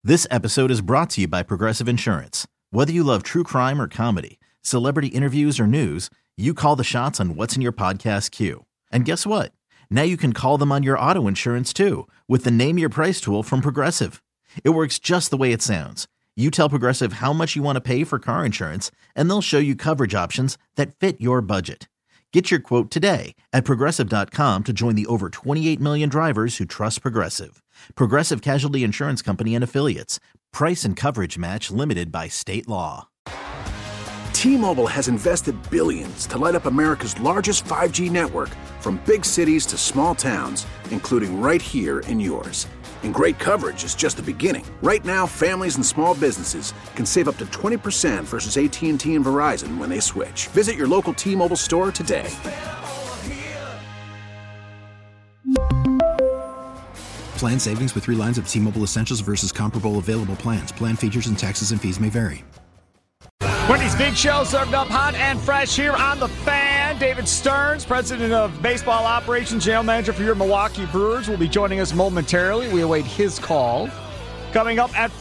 This episode is brought to you by Progressive Insurance. Whether you love true crime or comedy, celebrity interviews or news, you call the shots on what's in your podcast queue. And guess what? Now you can call them on your auto insurance too with the Name Your Price tool from Progressive. It works just the way it sounds. You tell Progressive how much you want to pay for car insurance, and they'll show you coverage options that fit your budget. Get your quote today at Progressive.com to join the over 28 million drivers who trust Progressive. Progressive Casualty Insurance Company and Affiliates. Price and coverage match limited by state law. T-Mobile has invested billions to light up America's largest 5G network, from big cities to small towns, including right here in yours. And great coverage is just the beginning. Right now, families and small businesses can save up to 20% versus AT&T and Verizon when they switch. Visit your local T-Mobile store today. Plan savings with 3 lines of T-Mobile Essentials versus comparable available plans. Plan features and taxes and fees may vary. Wendy's Big Show served up hot and fresh here on The Fan. David Stearns, president of baseball operations, general manager for your Milwaukee Brewers, will be joining us momentarily. We await his call. Coming up at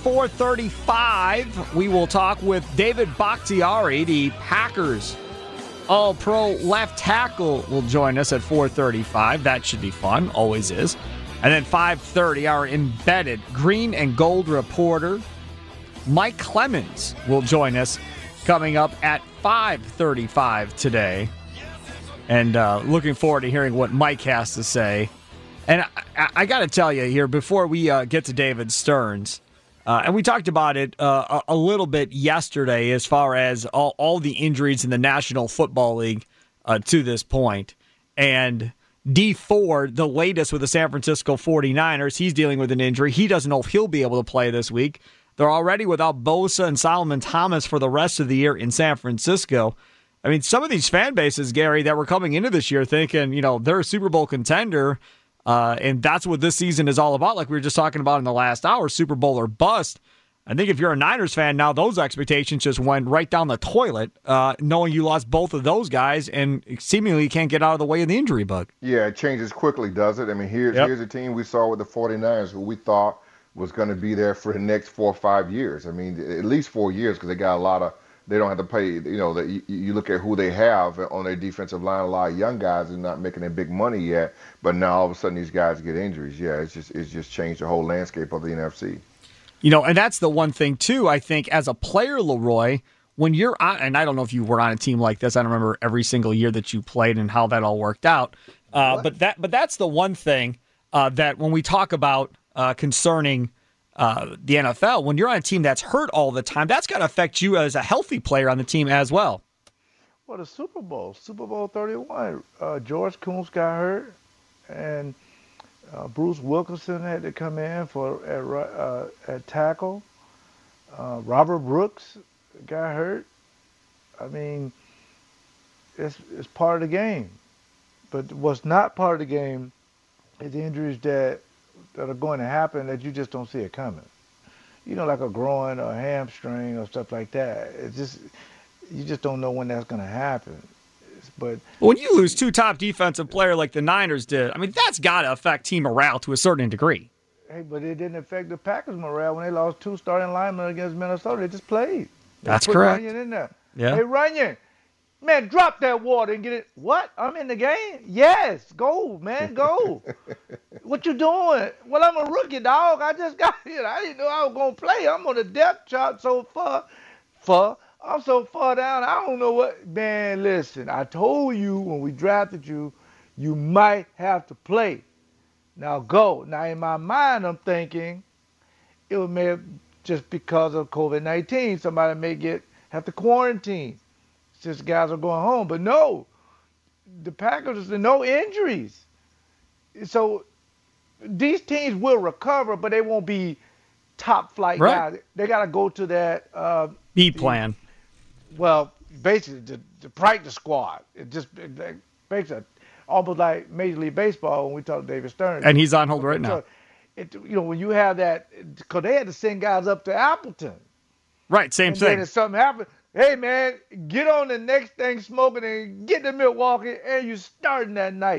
4:35, we will talk with David Bakhtiari, the Packers All-Pro left tackle, will join us at 4:35. That should be fun, always is. And then 5:30, our embedded green and gold reporter, Mike Clemens, will join us coming up at 5:35 today. And looking forward to hearing what Mike has to say. And I got to tell you here, before we get to David Stearns, and we talked about it a little bit yesterday as far as all the injuries in the National Football League to this point. And Dee Ford, the latest with the San Francisco 49ers, he's dealing with an injury. He doesn't know if he'll be able to play this week. They're already without Bosa and Solomon Thomas for the rest of the year in San Francisco. I mean, some of these fan bases, Gary, that were coming into this year thinking, they're a Super Bowl contender, and that's what this season is all about, like we were just talking about in the last hour, Super Bowl or bust. I think if you're a Niners fan now, those expectations just went right down the toilet, knowing you lost both of those guys and seemingly can't get out of the way of the injury bug. Yeah, it changes quickly, does it? I mean, here's a team we saw with the 49ers who we thought was going to be there for the next 4 or 5 years. I mean, at least 4 years, because they got a lot of, they don't have to pay, you look at who they have on their defensive line, a lot of young guys are not making their big money yet, but now all of a sudden these guys get injuries. Yeah, it's just changed the whole landscape of the NFC. And that's the one thing, too, I think, as a player, Leroy, when you're on, and I don't know if you were on a team like this, I don't remember every single year that you played and how that all worked out, but that's the one thing that when we talk about concerning the NFL, when you're on a team that's hurt all the time, that's got to affect you as a healthy player on the team as well. Well, the Super Bowl 31, George Koontz got hurt, and Bruce Wilkinson had to come in at tackle. Robert Brooks got hurt. I mean, it's part of the game. But what's not part of the game is the injuries that are going to happen that you just don't see it coming. Like a groin or a hamstring or stuff like that. You just don't know when that's going to happen. But when you lose 2 top defensive players like the Niners did, I mean, that's got to affect team morale to a certain degree. Hey, but it didn't affect the Packers' morale when they lost 2 starting linemen against Minnesota. They just played. That's correct. Runyon in there. Yeah. Hey, Runyon, man, drop that water and get it. What? I'm in the game? Yes. Go, man, go. What you doing? Well, I'm a rookie, dog. I just got here. I didn't know I was going to play. I'm on the depth chart so far. I'm so far down, I don't know what. Man, listen, I told you when we drafted you, you might have to play. Now go. Now, in my mind, I'm thinking it may have, just because of COVID-19, somebody may have to quarantine since guys are going home. But no, the Packers, no injuries. So these teams will recover, but they won't be top flight guys. They got to go to that B plan. Well, basically the practice squad. It basically almost like Major League Baseball when we talk to David Stearns. And he's on hold right now. When you have that, because they had to send guys up to Appleton. Right, same thing. Then if something happened, hey man, get on the next thing smoking and get to Milwaukee, and you starting that night.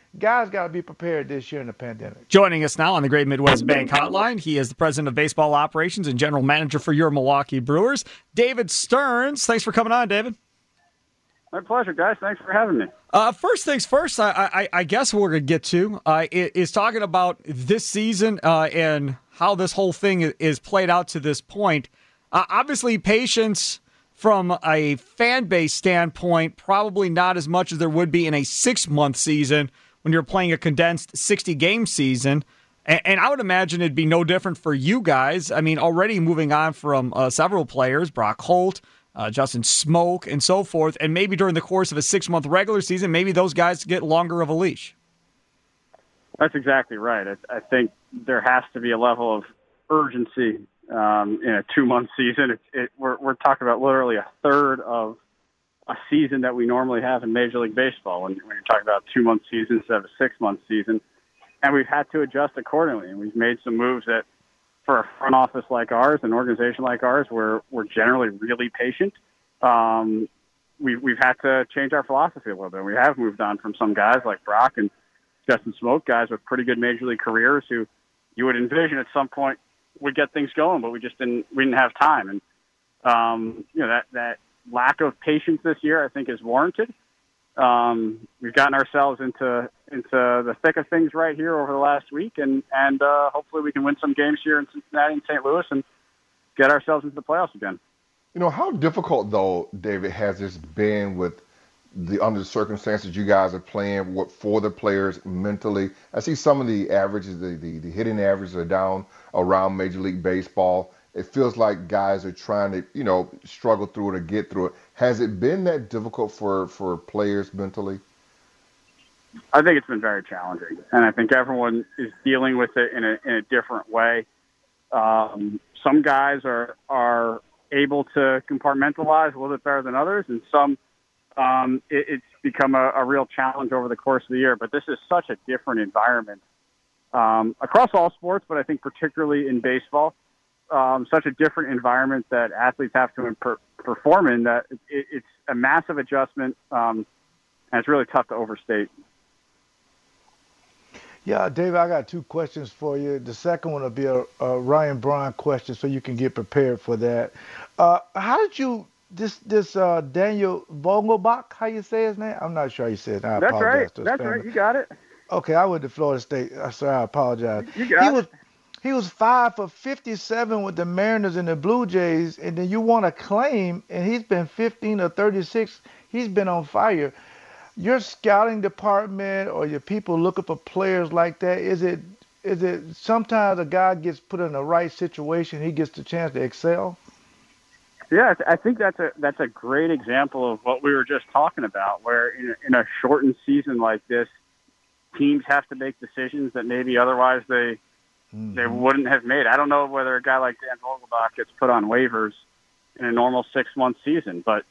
Guys got to be prepared this year in the pandemic. Joining us now on the Great Midwest Bank Hotline, he is the president of baseball operations and general manager for your Milwaukee Brewers, David Stearns. Thanks for coming on, David. My pleasure, guys. Thanks for having me. First things first, I guess we're going to get to is talking about this season and how this whole thing is played out to this point. Obviously, patience from a fan base standpoint, probably not as much as there would be in a 6-month season when you're playing a condensed 60-game season. And I would imagine it'd be no different for you guys. I mean, already moving on from several players, Brock Holt, Justin Smoke, and so forth, and maybe during the course of a 6-month regular season, maybe those guys get longer of a leash. That's exactly right. I think there has to be a level of urgency in a 2-month season. We're talking about literally a third of a season that we normally have in Major League Baseball when you're talking about a 2-month season instead of a 6-month season. And we've had to adjust accordingly. And we've made some moves that, for a front office like ours, an organization like ours, we're generally really patient. We've had to change our philosophy a little bit. We have moved on from some guys like Brock and Justin Smoke, guys with pretty good Major League careers who you would envision at some point would get things going, but we didn't have time. And that lack of patience this year, I think, is warranted. We've gotten ourselves into the thick of things right here over the last week, and hopefully we can win some games here in Cincinnati and St. Louis and get ourselves into the playoffs again. You know, how difficult, though, David, has this been under the circumstances you guys are playing for the players mentally? I see some of the averages, the hitting averages are down around Major League Baseball. It feels like guys are trying to, struggle through it or get through it. Has it been that difficult for players mentally? I think it's been very challenging, and I think everyone is dealing with it in a different way. Some guys are able to compartmentalize a little bit better than others, and some it's become a real challenge over the course of the year. But this is such a different environment across all sports, but I think particularly in baseball. Such a different environment that athletes have to perform in that it's a massive adjustment, and it's really tough to overstate. Yeah, David, I got 2 questions for you. The second one will be a Ryan Braun question, so you can get prepared for that. How did you Daniel Vogelbach? How you say his name? I'm not sure how you say it. I That's apologize. right. That's right. You got it. Okay, I went to Florida State, so I apologize. You got it. He was 5 for 57 with the Mariners and the Blue Jays, and then you want to claim, and he's been 15 or 36. He's been on fire. Your scouting department or your people looking for players like that, is it sometimes a guy gets put in the right situation, he gets the chance to excel? Yeah, I think that's a great example of what we were just talking about, where in a shortened season like this, teams have to make decisions that maybe otherwise they wouldn't have made. I don't know whether a guy like Dan Vogelbach gets put on waivers in a normal 6-month season, but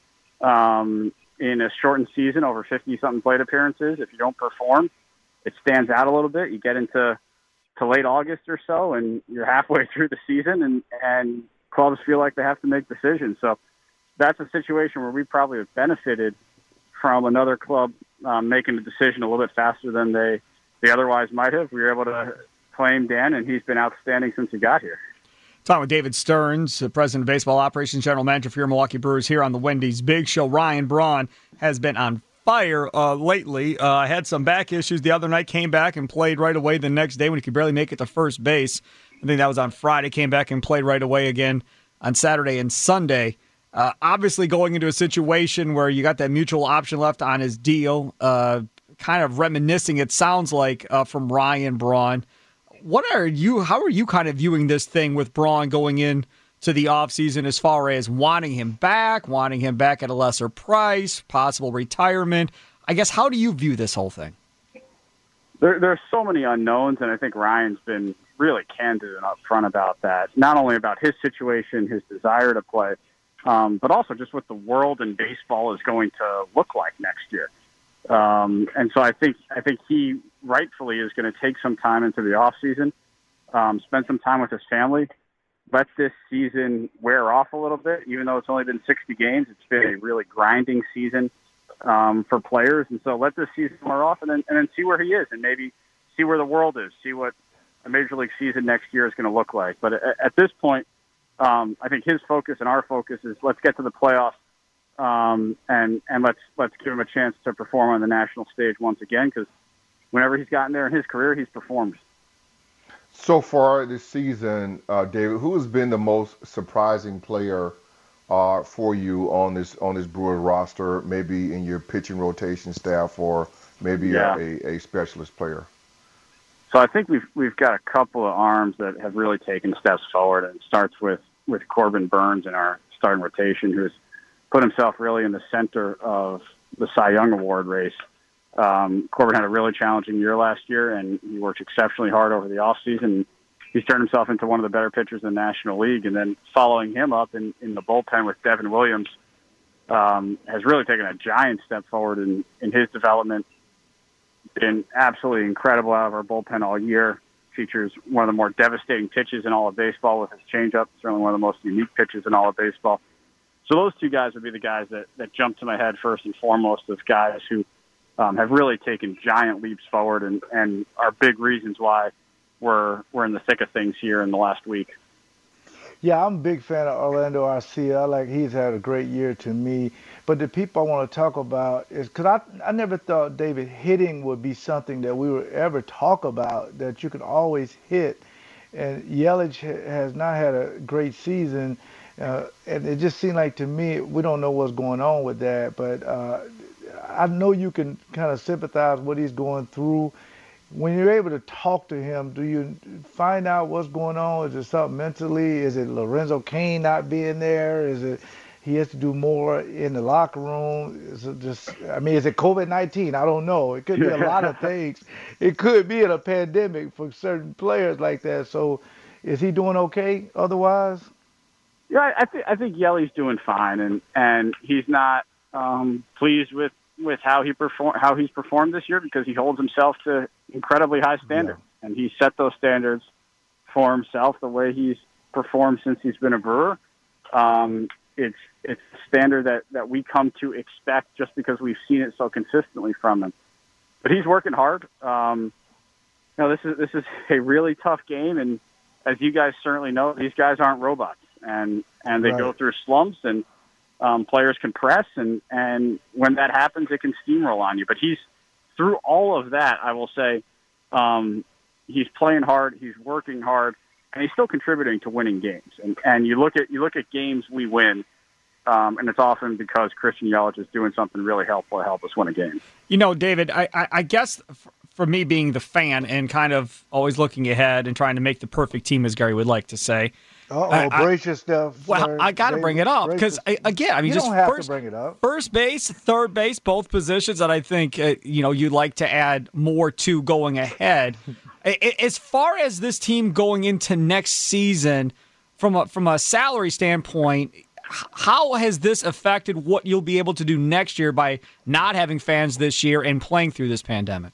in a shortened season, over 50-something plate appearances, if you don't perform, it stands out a little bit. You get into late August or so, and you're halfway through the season, and clubs feel like they have to make decisions. So that's a situation where we probably have benefited from another club making a decision a little bit faster than they otherwise might have. We were able to claim Dan, and he's been outstanding since he got here. Talking with David Stearns, president of baseball operations, general manager for your Milwaukee Brewers here on the Wendy's Big Show. Ryan Braun has been on fire lately. Had some back issues the other night, came back and played right away the next day when he could barely make it to first base. I think that was on Friday. Came back and played right away again on Saturday and Sunday. Obviously going into a situation where you got that mutual option left on his deal, kind of reminiscing, it sounds like, from Ryan Braun. How are you kind of viewing this thing with Braun going in to the offseason as far as wanting him back at a lesser price, possible retirement? I guess, how do you view this whole thing? There's so many unknowns, and I think Ryan's been really candid and upfront about that, not only about his situation, his desire to play, but also just what the world and baseball is going to look like next year. And so I think he rightfully is going to take some time into the off season, spend some time with his family, let this season wear off a little bit. Even though it's only been 60 games, it's been a really grinding season. for players. And so let this season wear off and then see where he is and maybe see where the world is, see what a Major League season next year is going to look like. But at this point, I think his focus and our focus is let's get to the playoffs and let's give him a chance to perform on the national stage once again, because whenever he's gotten there in his career, he's performed. So far this season, David, who has been the most surprising player for you on this Brewers roster, maybe in your pitching rotation staff or maybe a specialist player? So I think we've got a couple of arms that have really taken steps forward, and it starts with Corbin Burns in our starting rotation, who's put himself really in the center of the Cy Young Award race. Corbin had a really challenging year last year, and he worked exceptionally hard over the offseason. He's turned himself into one of the better pitchers in the National League. And then following him up in the bullpen with Devin Williams has really taken a giant step forward in his development. Been absolutely incredible out of our bullpen all year. Features one of the more devastating pitches in all of baseball with his changeup. Certainly one of the most unique pitches in all of baseball. So those two guys would be the guys that jump to my head first and foremost as guys who have really taken giant leaps forward and are big reasons why we're in the thick of things here in the last week. Yeah, I'm a big fan of Orlando Arcia. He's had a great year to me. But the people I want to talk about is because I never thought, David, hitting would be something that we would ever talk about, that you could always hit. And Yelich has not had a great season. And it just seemed like to me, we don't know what's going on with that. But I know you can kind of sympathize what he's going through. When you're able to talk to him, do you find out what's going on? Is it something mentally? Is it Lorenzo Cain not being there? Is it he has to do more in the locker room? Is it just, is it COVID-19? I don't know. It could be a lot of things. It could be in a pandemic for certain players like that. So is he doing okay otherwise? Yeah, I think Yelly's doing fine, and he's not pleased with how he's performed this year, because he holds himself to incredibly high standards, and he set those standards for himself the way he's performed since he's been a Brewer. It's a standard that we come to expect just because we've seen it so consistently from him. But he's working hard. This is a really tough game, and as you guys certainly know, these guys aren't robots, and they go through slumps, and players can press, and when that happens, it can steamroll on you. But he's through all of that. I will say he's playing hard, he's working hard, and he's still contributing to winning games. And you look at games we win, and it's often because Christian Yelich is doing something really helpful to help us win a game. David, I guess for me being the fan and kind of always looking ahead and trying to make the perfect team, as Gary would like to say. Brace yourself. Well, I got to bring it up because, again, you just don't have to bring it up. First base, third base, both positions that I think you'd like to add more to going ahead. As far as this team going into next season, from a salary standpoint, how has this affected what you'll be able to do next year by not having fans this year and playing through this pandemic?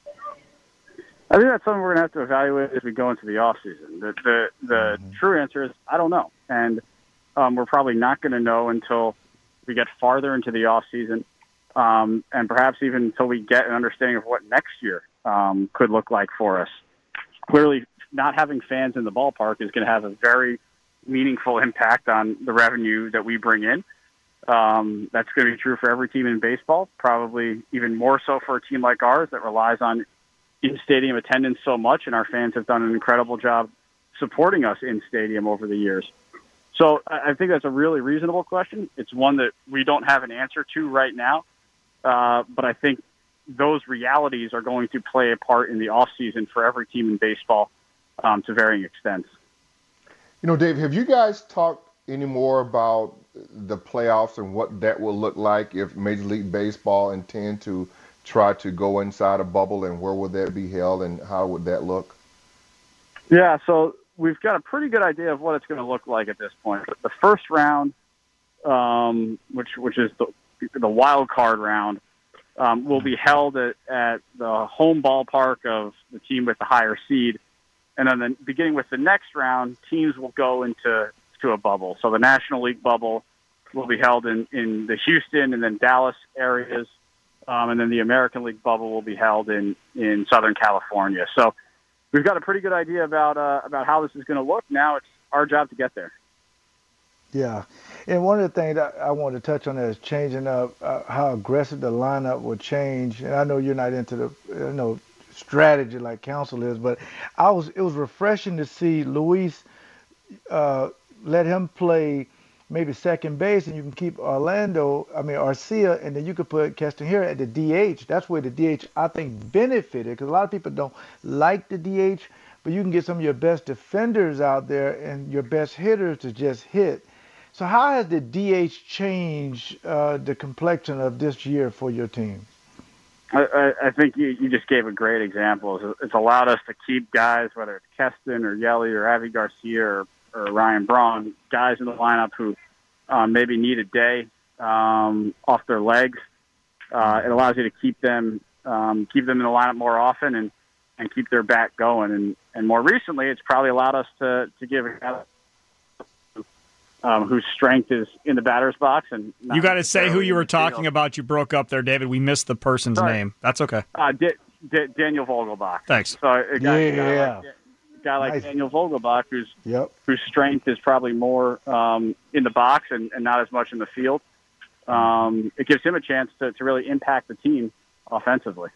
I think that's something we're going to have to evaluate as we go into the offseason. The true answer is I don't know. And we're probably not going to know until we get farther into the offseason, and perhaps even until we get an understanding of what next year could look like for us. Clearly, not having fans in the ballpark is going to have a very meaningful impact on the revenue that we bring in. That's going to be true for every team in baseball, probably even more so for a team like ours that relies on in-stadium attendance so much, and our fans have done an incredible job supporting us in stadium over the years. So I think that's a really reasonable question. It's one that we don't have an answer to right now, but I think those realities are going to play a part in the offseason for every team in baseball to varying extents. Dave, have you guys talked any more about the playoffs and what that will look like if Major League Baseball intend to try to go inside a bubble, and where would that be held and how would that look? Yeah, so we've got a pretty good idea of what it's going to look like at this point. The first round, which is the wild card round, will be held at the home ballpark of the team with the higher seed. And then beginning with the next round, teams will go into a bubble. So the National League bubble will be held in the Houston and then Dallas areas. and then the American League bubble will be held in Southern California. So we've got a pretty good idea about how this is going to look. Now it's our job to get there. Yeah, and one of the things that I want to touch on is changing up how aggressive the lineup will change. And I know you're not into the strategy like Counsell is, but it was refreshing to see Luis let him play maybe second base, and you can keep Arcia, and then you could put Castanheira at the DH. That's where the DH, I think, benefited, because a lot of people don't like the DH, but you can get some of your best defenders out there and your best hitters to just hit. So how has the DH changed the complexion of this year for your team? I think you just gave a great example. It's allowed us to keep guys, whether it's Keston or Yelly or Avi Garcia or Ryan Braun, guys in the lineup who maybe need a day off their legs. It allows you to keep them in the lineup more often and keep their bat going. And more recently, it's probably allowed us to give a guy whose strength is in the batter's box. And you got to say who you were talking about. You broke up there, David. We missed the person's name. That's okay. Daniel Vogelbach. Thanks. So a guy like Daniel Vogelbach, whose strength is probably more in the box and not as much in the field. It gives him a chance to really impact the team offensively.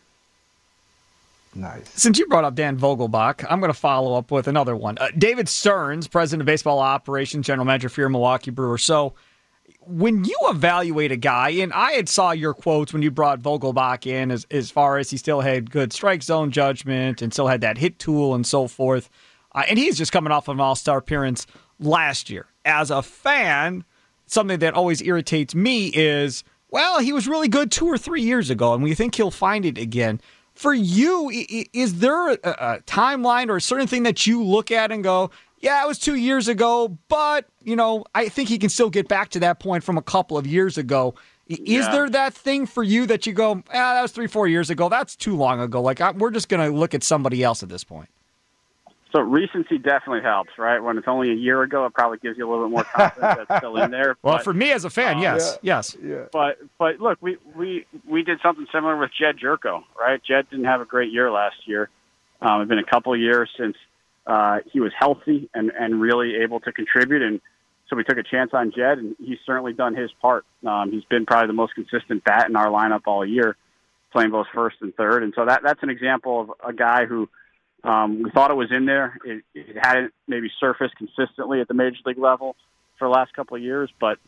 Nice. Since you brought up Dan Vogelbach, I'm going to follow up with another one. David Stearns, president of baseball operations, general manager for your Milwaukee Brewers. So when you evaluate a guy, and I had saw your quotes when you brought Vogelbach in as far as he still had good strike zone judgment and still had that hit tool and so forth. And he's just coming off of an all-star appearance last year. As a fan, something that always irritates me is, well, he was really good 2 or 3 years ago, and we think he'll find it again. For you, is there a timeline or a certain thing that you look at and go, yeah, it was 2 years ago, but, I think he can still get back to that point from a couple of years ago. Is there that thing for you that you go, that was 3-4 years ago, that's too long ago. We're just going to look at somebody else at this point. So recency definitely helps, right? When it's only a year ago, it probably gives you a little bit more confidence that's still in there. Well, for me as a fan, yes. Yeah. But look, we did something similar with Jed Jerko, right? Jed didn't have a great year last year. It's been a couple of years since he was healthy and really able to contribute, and so we took a chance on Jed, and he's certainly done his part. He's been probably the most consistent bat in our lineup all year, playing both first and third, and so that's an example of a guy who we thought it was in there. It hadn't maybe surfaced consistently at the major league level for the last couple of years, but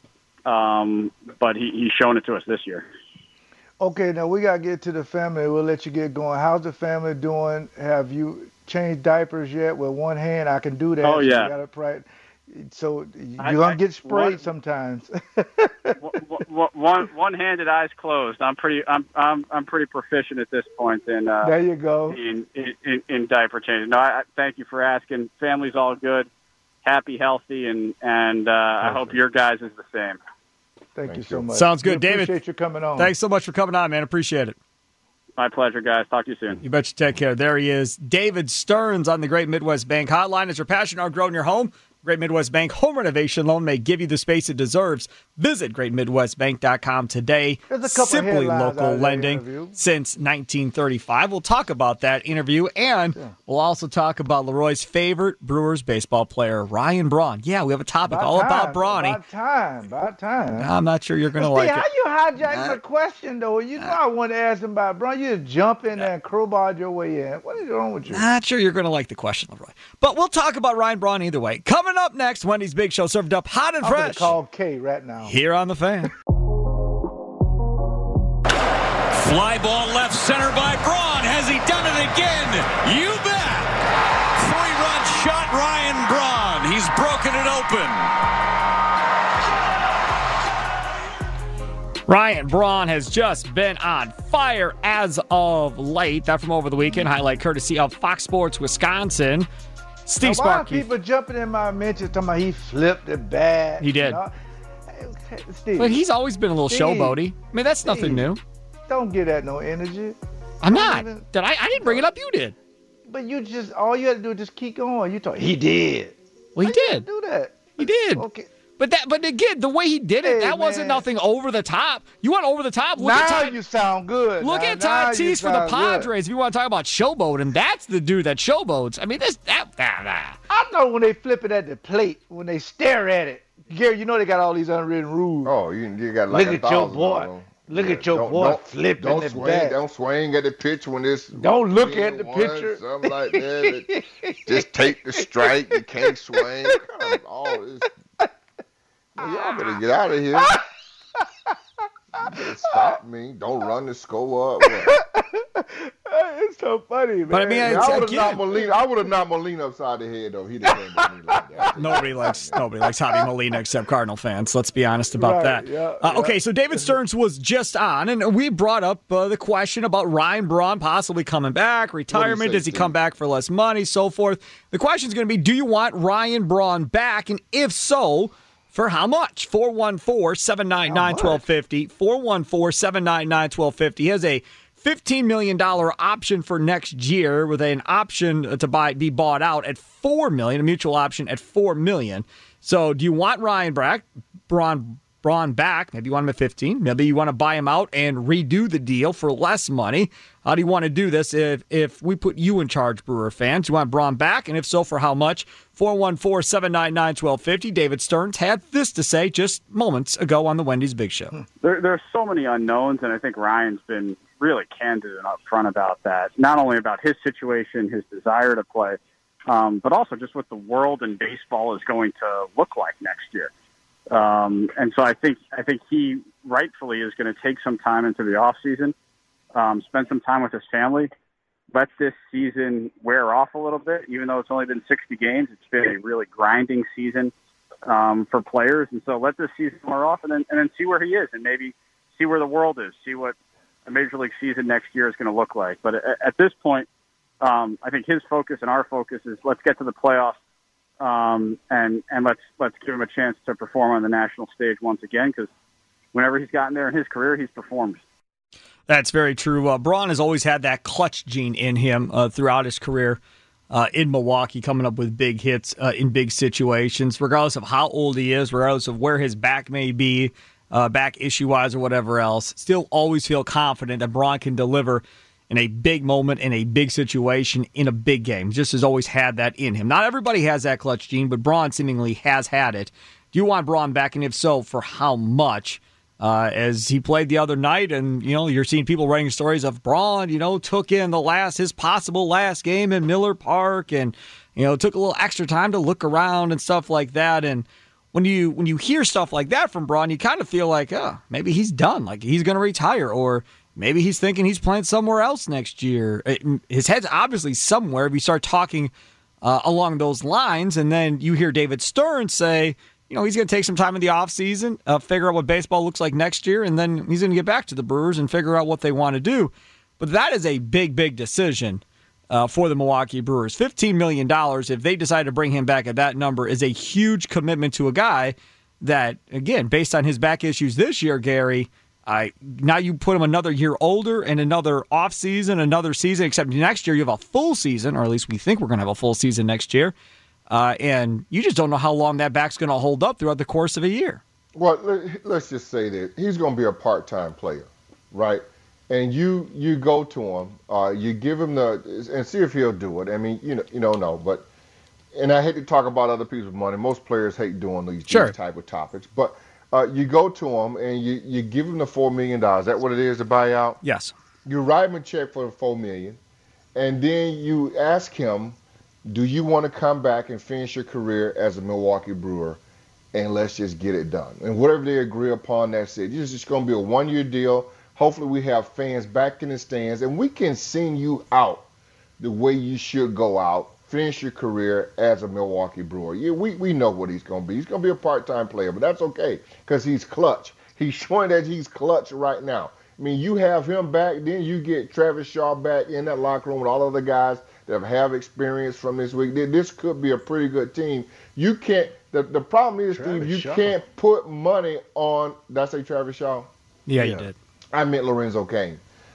he's shown it to us this year. Okay, now we got to get to the family. We'll let you get going. How's the family doing? Have you changed diapers yet? With one hand, I can do that. Oh, yeah. So you're going to get sprayed sometimes. One-handed, eyes closed. I'm pretty proficient at this point in there you go. in diaper changing. No, I thank you for asking. Family's all good, happy, healthy, and I hope your guys is the same. Thank you so much. Sounds good, David. Appreciate you coming on. Thanks so much for coming on, man. Appreciate it. My pleasure, guys. Talk to you soon. You bet you take care. There he is, David Stearns on the Great Midwest Bank Hotline. As your passion outgrowing your home, Great Midwest Bank Home Renovation Loan may give you the space it deserves. Visit greatmidwestbank.com today. Simply local lending since 1935. We'll talk about that interview, and we'll also talk about Leroy's favorite Brewers baseball player, Ryan Braun. Yeah, we have a topic about Brawny. About time. I'm not sure you're going to like it. How you hijack my question, though? You know I want to ask him about Braun. You just jump in there and crowbar your way in. What is wrong with you? Not sure you're going to like the question, Leroy. But we'll talk about Ryan Braun either way. Coming up next, Wendy's Big Show, served up hot and fresh. I'm going to call Kay right now. Here on The Fan. Fly ball left center by Braun. Has he done it again? You bet. 3-run shot, Ryan Braun. He's broken it open. Ryan Braun has just been on fire as of late. That from over the weekend. Highlight courtesy of Fox Sports Wisconsin. Steve Sparky. Why are people jumping in my mentions talking about he flipped it bad? He did. Steve, but he's always been a little showboaty. I mean, that's nothing new. Don't give that no energy. I'm not. I didn't bring it up. You did. But all you had to do is just keep going. You talk. He did. Well, he did. Do that. He did. Okay. But again, the way he did it, that wasn't nothing over the top. You want over the top? You sound good. Look at Tatis for the Padres. If you want to talk about showboating, that's the dude that showboats. I mean, I know when they flip it at the plate, when they stare at it. Gary, you know they got all these unwritten rules. Oh, you got like Look at your boy. Look at your boy flipping don't swing, bat. Don't swing at the pitch when it's. Don't look at the pitcher. Something like that. Just take the strike. You can't swing. All this. Y'all better get out of here. You better stop me. Don't run the score up. It's so funny, man. But I mean, I would have knocked Molina upside the head though. He didn't came to me like that. Nobody likes Javi Molina except Cardinal fans. Let's be honest about that. Yeah, okay, so David Stearns was just on, and we brought up the question about Ryan Braun possibly coming back, retirement. Does he come back for less money, so forth? The question is going to be, do you want Ryan Braun back, and if so, for how much? 414-799-1250. 414-799-1250. He has a $15 million option for next year with an option to be bought out at $4 million, a mutual option at $4 million. So do you want Ryan Braun back? Maybe you want him at 15. Maybe you want to buy him out and redo the deal for less money. How do you want to do this if we put you in charge, Brewer fans? You want Braun back? And if so, for how much? 414-799-1250. David Stearns had this to say just moments ago on the Wendy's Big Show. There are so many unknowns, and I think Ryan's been really candid and upfront about that, not only about his situation, his desire to play, but also just what the world and baseball is going to look like next year. And so I think he rightfully is going to take some time into the off season, spend some time with his family, let this season wear off a little bit. Even though it's only been 60 games, it's been a really grinding season for players. And so let this season wear off and then see where he is and maybe see where the world is, see what a major league season next year is going to look like. But at this point, I think his focus and our focus is let's get to the playoffs. And let's give him a chance to perform on the national stage once again, because whenever he's gotten there in his career, he's performed. That's very true. Braun has always had that clutch gene in him throughout his career in Milwaukee, coming up with big hits in big situations, regardless of how old he is, regardless of where his back may be, back issue-wise or whatever else. Still always feel confident that Braun can deliver in a big moment, in a big situation, in a big game. Just has always had that in him. Not everybody has that clutch gene, but Braun seemingly has had it. Do you want Braun back, and if so, for how much? As he played the other night, and you're seeing people writing stories of Braun, took in his possible last game in Miller Park, and took a little extra time to look around and stuff like that. And when you hear stuff like that from Braun, you kind of feel like, maybe he's done, like he's going to retire, or maybe he's thinking he's playing somewhere else next year. His head's obviously somewhere if you start talking along those lines, and then you hear David Stearns say, he's going to take some time in the offseason, figure out what baseball looks like next year, and then he's going to get back to the Brewers and figure out what they want to do. But that is a big, big decision for the Milwaukee Brewers. $15 million, if they decide to bring him back at that number, is a huge commitment to a guy that, again, based on his back issues this year, Gary, now you put him another year older and another offseason, another season, except next year you have a full season, or at least we think we're going to have a full season next year. And you just don't know how long that back's going to hold up throughout the course of a year. Well, let's just say that he's going to be a part-time player, right? And you go to him, you give him and see if he'll do it. I mean, you don't know, but and I hate to talk about other people's money. Most players hate doing these type of topics, but you go to him and you give him the $4 million. Is that what it is, the buyout? Yes. You write him a check for the $4 million, and then you ask him, do you want to come back and finish your career as a Milwaukee Brewer, and let's just get it done? And whatever they agree upon, that's it. It's just going to be a one-year deal. Hopefully we have fans back in the stands, and we can send you out the way you should go out, finish your career as a Milwaukee Brewer. Yeah, we know what he's going to be. He's going to be a part-time player, but that's okay because he's clutch. He's showing that he's clutch right now. I mean, you have him back, then you get Travis Shaw back in that locker room with all other guys that have experience from this week. This could be a pretty good team. You can't. The problem is, Steve, you can't put money on. Did I say Travis Shaw? Yeah, you did. I meant Lorenzo Cain.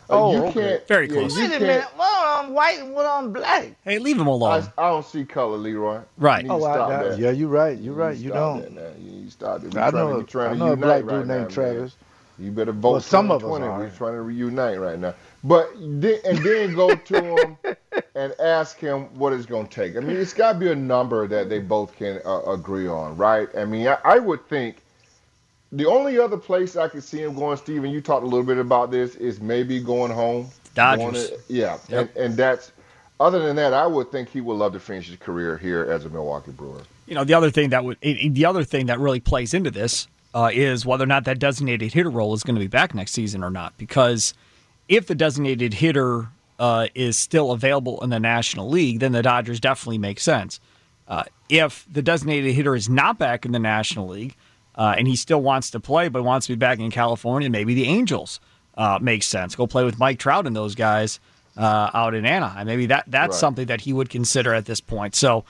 You can't. Very close. Wait a minute. One on white and one on black. Hey, leave him alone. I don't see color, Leroy. Right. You need to stop that. Yeah, you're right. You're right. You stop don't. That now. You need to stop that. I know a black dude right named now, Travis. Man. You better vote Well, some of us 2020. are. We're trying to reunite right now. But then go to him and ask him what it's going to take. I mean, it's got to be a number that they both can agree on, right? I mean, I would think the only other place I could see him going, Steven, you talked a little bit about this, is maybe going home. Dodgers. Yep. And that's, other than that, I would think he would love to finish his career here as a Milwaukee Brewer. You know, the other thing that really plays into this is whether or not that designated hitter role is going to be back next season or not. Because if the designated hitter is still available in the National League, then the Dodgers definitely make sense. If the designated hitter is not back in the National League and he still wants to play but wants to be back in California, maybe the Angels makes sense. Go play with Mike Trout and those guys out in Anaheim. Maybe that's right. Something that he would consider at this point. So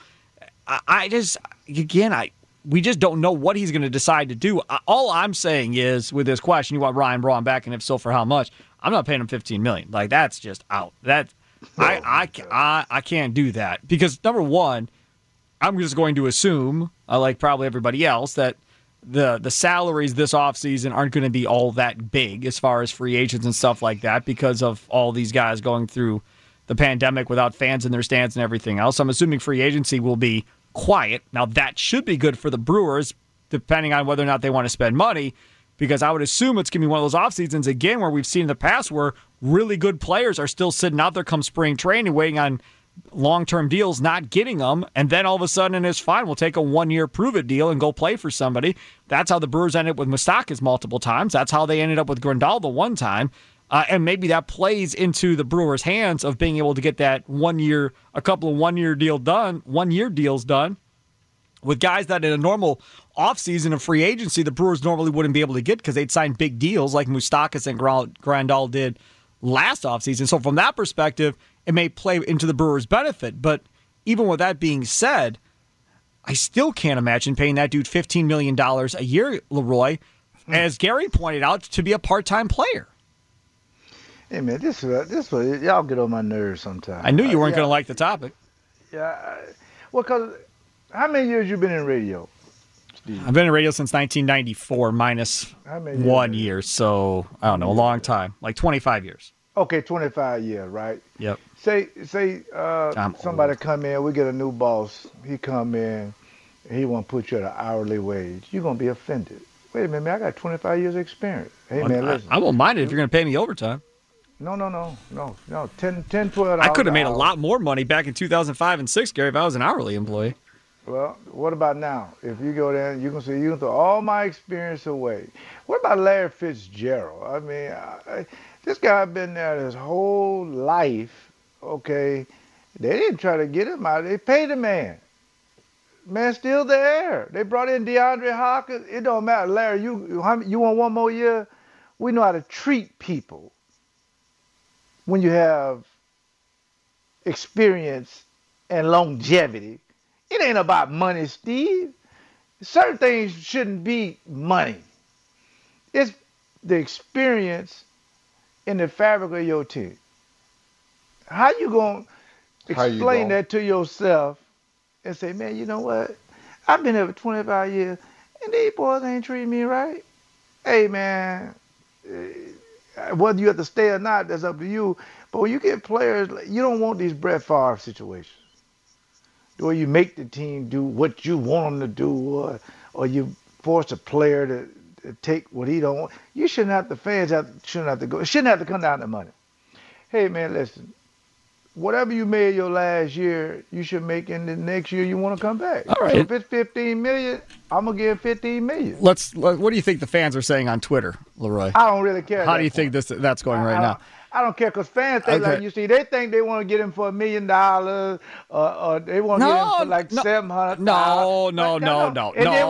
we just don't know what he's going to decide to do. All I'm saying is, with this question, you want Ryan Braun back, and if so, for how much? I'm not paying him $15 million. Like, that's just out. I can't do that because, number one, I'm just going to assume, like probably everybody else, that the salaries this offseason aren't going to be all that big as far as free agents and stuff like that because of all these guys going through the pandemic without fans in their stands and everything else. I'm assuming free agency will be quiet. Now, that should be good for the Brewers, depending on whether or not they want to spend money, because I would assume it's going to be one of those off seasons, again, where we've seen in the past where really good players are still sitting out there come spring training, waiting on long-term deals, not getting them, and then all of a sudden it's fine. We'll take a one-year prove-it deal and go play for somebody. That's how the Brewers ended up with Moustakas multiple times. That's how they ended up with Grandal the one time. And maybe that plays into the Brewers' hands of being able to get that a couple of one-year deals done with guys that in a normal offseason of free agency, the Brewers normally wouldn't be able to get because they'd sign big deals like Moustakas and Grandal did last offseason. So from that perspective, it may play into the Brewers' benefit. But even with that being said, I still can't imagine paying that dude $15 million a year, Leroy, as Gary pointed out, to be a part-time player. Hey, man, this y'all get on my nerves sometimes. I knew you weren't going to like the topic. Yeah. Well, because how many years you been in radio, Steve? I've been in radio since 1994 minus 1 year. So, I don't know, a long time. Like 25 years. Okay, 25 years, right? Yep. Say somebody come in, we get a new boss. He come in, and he want to put you at an hourly wage. You're going to be offended. Wait a minute, man, I got 25 years of experience. Hey, man, listen. I won't mind it if you're going to pay me overtime. No. 10, 12 I could have made a lot more money back in 2005 and 2006, Gary, if I was an hourly employee. Well, what about now? If you go there, you can say you can throw all my experience away. What about Larry Fitzgerald? I mean, this guy been there his whole life. Okay, they didn't try to get him out. They paid the man. Man, still there. They brought in DeAndre Hopkins. It don't matter, Larry. You want one more year? We know how to treat people when you have experience and longevity. It ain't about money, Steve. Certain things shouldn't be money. It's the experience in the fabric of your team. How you going to explain that to yourself and say, man, you know what? I've been here for 25 years, and these boys ain't treating me right. Hey, man, whether you have to stay or not, that's up to you. But when you get players, you don't want these Brett Favre situations where you make the team do what you want them to do, or you force a player to take what he don't want. You shouldn't have the fans shouldn't have to go. It shouldn't have to come down to money. Hey, man, listen. Whatever you made your last year, you should make in the next year you want to come back. All right. So if it's $15 million, I'm going to give $15 million. What do you think the fans are saying on Twitter, Leroy? I don't really care. How do you think that's going right now? I don't care because fans think like you see, they think they want to get him for $1 million, or they want to get him for like $700,000. No. And then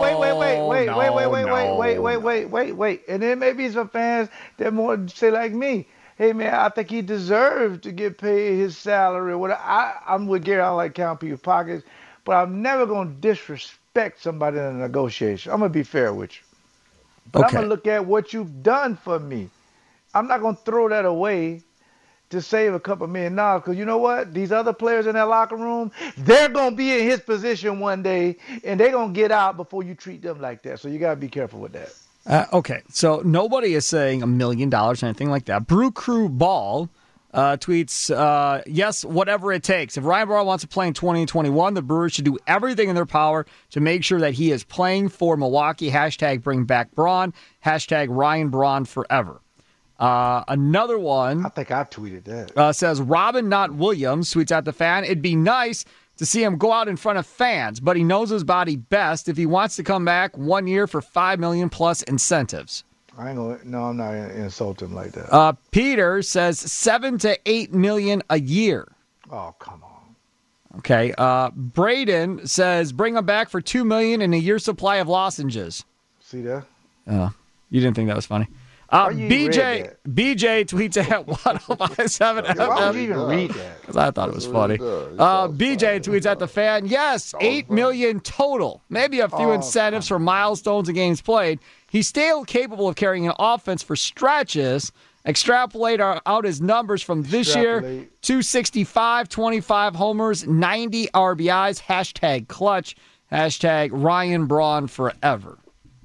wait. And then maybe some fans that more say like me. Hey, man, I think he deserves to get paid his salary. I'm with Gary. I don't like count people's pockets, but I'm never going to disrespect somebody in a negotiation. I'm going to be fair with you. But I'm going to look at what you've done for me. I'm not going to throw that away to save a couple $1 million, because you know what? These other players in that locker room, they're going to be in his position one day, and they're going to get out before you treat them like that. So you got to be careful with that. Okay, so nobody is saying $1 million or anything like that. Brew Crew Ball tweets, yes, whatever it takes. If Ryan Braun wants to play in 2021, the Brewers should do everything in their power to make sure that he is playing for Milwaukee. Hashtag bring back Braun. Hashtag Ryan Braun forever. Another one. I think I tweeted that. Says Robin, not Williams, tweets at the Fan. It'd be nice to see him go out in front of fans, but he knows his body best. If he wants to come back 1 year for $5 million plus incentives. I'm not gonna insult him like that. Peter says $7 to $8 million a year. Oh, come on. Okay. Braden says bring him back for $2 million and a year's supply of lozenges. See that? You didn't think that was funny? BJ tweets at 1057 FM. Why would you even read that? Because I thought it was funny. BJ tweets at the Fan. Yes, $8 million total. Maybe a few incentives for milestones and games played. He's still capable of carrying an offense for stretches. Extrapolate out his numbers from this year: 265, 25 homers, 90 RBIs. Hashtag clutch. Hashtag Ryan Braun forever.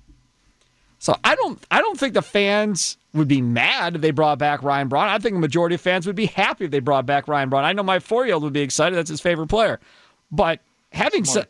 So I don't think the fans would be mad if they brought back Ryan Braun. I think the majority of fans would be happy if they brought back Ryan Braun. I know my 4-year-old would be excited. That's his favorite player. But having said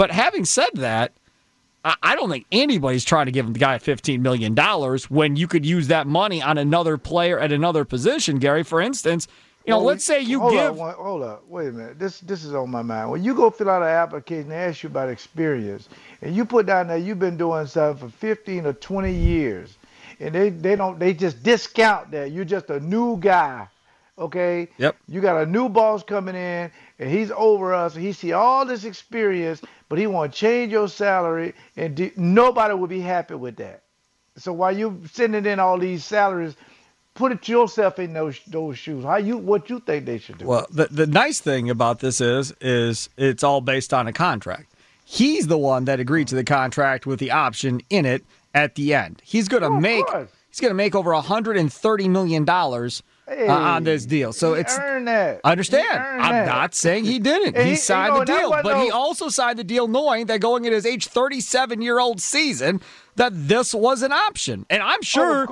that, I don't think anybody's trying to give the guy $15 million when you could use that money on another player at another position, Gary. For instance, let's say you give. Hold up. Wait a minute. This is on my mind. When you go fill out an application, they ask you about experience, and you put down there you've been doing something for 15 or 20 years, and they just discount that you're just a new guy. Okay. Yep. You got a new boss coming in, and he's over us, and he see all this experience, but he want to change your salary, and nobody would be happy with that. So while you sending in all these salaries, put yourself in those shoes. What you think they should do? Well, the nice thing about this is it's all based on a contract. He's the one that agreed to the contract with the option in it at the end. He's going to make over $130 million on this deal. So he earned that. I understand. I'm not saying he didn't. He signed the deal, but he also signed the deal knowing that going in his age 37-year-old season that this was an option. And I'm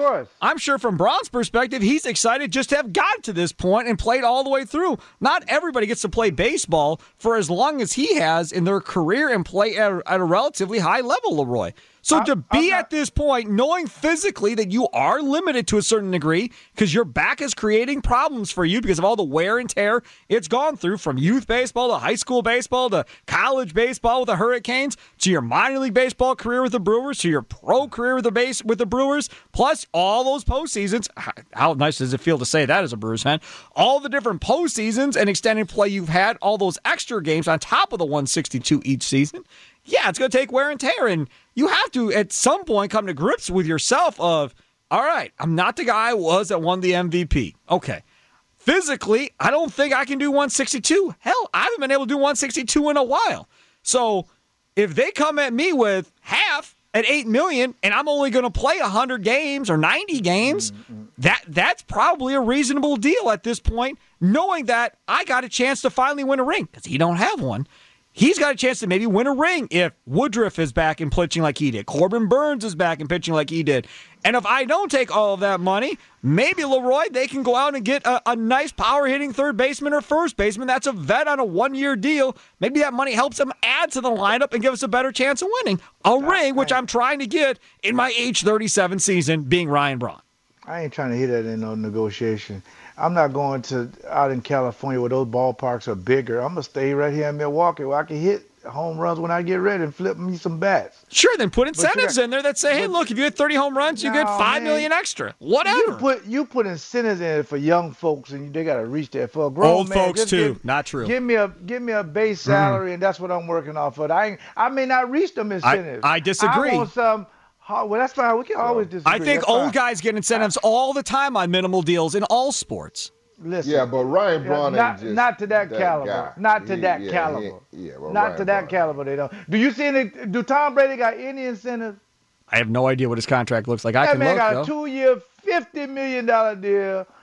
sure from Braun's perspective, he's excited just to have gotten to this point and played all the way through. Not everybody gets to play baseball for as long as he has in their career and play at a relatively high level, Leroy. So to be at this point, knowing physically that you are limited to a certain degree because your back is creating problems for you because of all the wear and tear it's gone through from youth baseball to high school baseball to college baseball with the Hurricanes to your minor league baseball career with the Brewers to your pro career with the Brewers, plus all those postseasons. How nice does it feel to say that as a Brewers fan? All the different postseasons and extended play you've had, all those extra games on top of the 162 each season. Yeah, it's going to take wear and tear, and you have to, at some point, come to grips with yourself of, all right, I'm not the guy I was that won the MVP. Okay. Physically, I don't think I can do 162. Hell, I haven't been able to do 162 in a while. So if they come at me with half at $8 million, and I'm only going to play 100 games or 90 games, that's probably a reasonable deal at this point, knowing that I got a chance to finally win a ring, because he don't have one. He's got a chance to maybe win a ring if Woodruff is back and pitching like he did. Corbin Burns is back and pitching like he did. And if I don't take all of that money, maybe, Leroy, they can go out and get a nice power-hitting third baseman or first baseman that's a vet on a one-year deal. Maybe that money helps them add to the lineup and give us a better chance of winning a ring, which I'm trying to get in my age 37 season, being Ryan Braun. I ain't trying to hit that in no negotiation. I'm not going to out in California where those ballparks are bigger. I'm going to stay right here in Milwaukee where I can hit home runs when I get ready and flip me some bats. Sure, then put incentives in there that say, hey, look, if you hit 30 home runs, you get $5 million extra. Whatever. You put incentives in it for young folks, and they got to reach that. For a grown old man, folks, too. Not true. Give me a base salary, and that's what I'm working off of. I may not reach them incentives. I disagree. I want some. Well, that's fine. We can always disagree. I think old guys get incentives all the time on minimal deals in all sports. Listen, yeah, but Ryan Braun ain't just not to that caliber. Guy. Not to that caliber. Not to that caliber. They don't. Do you see any? Do Tom Brady got any incentive? I have no idea what his contract looks like. I that can man look. That man got a 2-year, $50 million deal,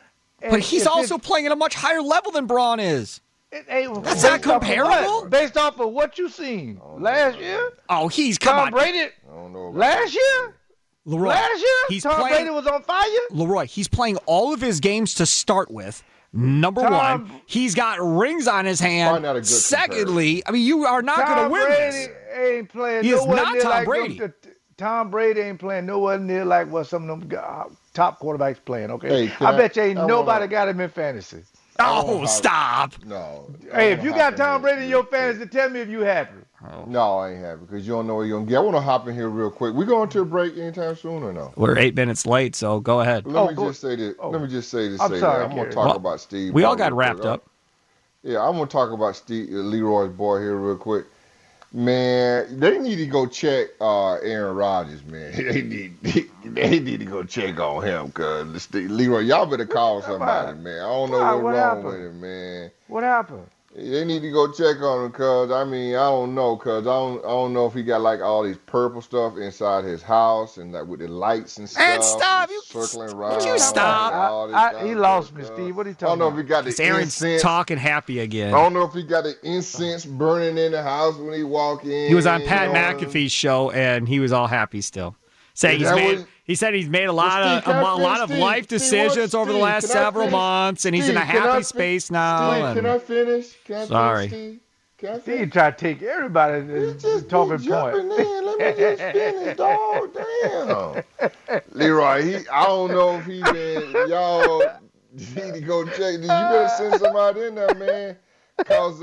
But he's also playing at a much higher level than Braun is. That's not comparable? Based off of what you seen last year? Oh, Tom Brady. I don't know about last year? Leroy, last year? Tom Brady was on fire? Leroy, he's playing all of his games to start with. Number one, he's got rings on his hand. Secondly, I mean, you are not going to win this. Ain't playing he is not Tom Brady. Tom Brady ain't playing nowhere near like what some of them top quarterbacks playing, okay? Hey, I bet you ain't nobody got him in fantasy. Oh, stop. No. Hey, if you got Tom Brady in your fantasy, tell me if you happy. No, I ain't happy because you don't know what you're going to get. I want to hop in here real quick. We going to a break anytime soon or no? We're 8 minutes late, so go ahead. Let me just say this. I'm sorry, I'm going to talk about Steve. We all got wrapped up. Yeah, I'm going to talk about Steve, Leroy's boy here real quick. Man, they need to go check Aaron Rodgers, man. They need to go check on him because Leroy, y'all better call somebody, man. I don't know what's wrong with him, man. What happened? They need to go check on him because, I mean, I don't know because I don't know if he got like all these purple stuff inside his house and like with the lights and stuff. And stop. Circling around. You stop. He lost me, Steve. What are you talking about? I don't know if he got the Aaron's incense. talking happy again. I don't know if he got the incense burning in the house when he walk in. He was on Pat McAfee's show and he was all happy still. Saying he said he's made a lot of life decisions over the last several months, and he's in a happy space now. Steve, can I finish? Sorry. Steve tried to take everybody to talking point. Let me just finish, dog. Damn. Leroy, I don't know if he been, y'all need to go check. You better send somebody in there, man. Because